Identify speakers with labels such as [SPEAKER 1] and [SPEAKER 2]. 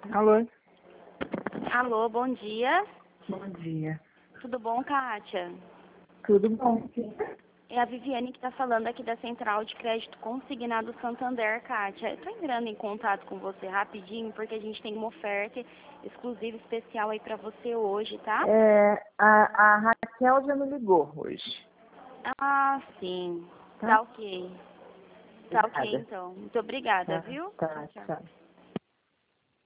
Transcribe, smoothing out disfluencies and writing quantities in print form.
[SPEAKER 1] Alô?
[SPEAKER 2] Alô, bom dia.
[SPEAKER 1] Bom dia.
[SPEAKER 2] Tudo bom, Kátia?
[SPEAKER 1] Tudo bom? Sim.
[SPEAKER 2] É a Viviane que está falando aqui da Central de Crédito Consignado Santander, Kátia. Eu estou entrando em contato com você rapidinho porque a gente tem uma oferta exclusiva especial aí para você hoje, tá?
[SPEAKER 1] A Raquel já me ligou hoje.
[SPEAKER 2] Ah, sim.
[SPEAKER 1] Tá?
[SPEAKER 2] Tá ok. Tá ok,
[SPEAKER 1] Obrigada.
[SPEAKER 2] então. Muito obrigada,
[SPEAKER 1] Tá,
[SPEAKER 2] viu?
[SPEAKER 1] tá,
[SPEAKER 2] Tchau.
[SPEAKER 1] tchau.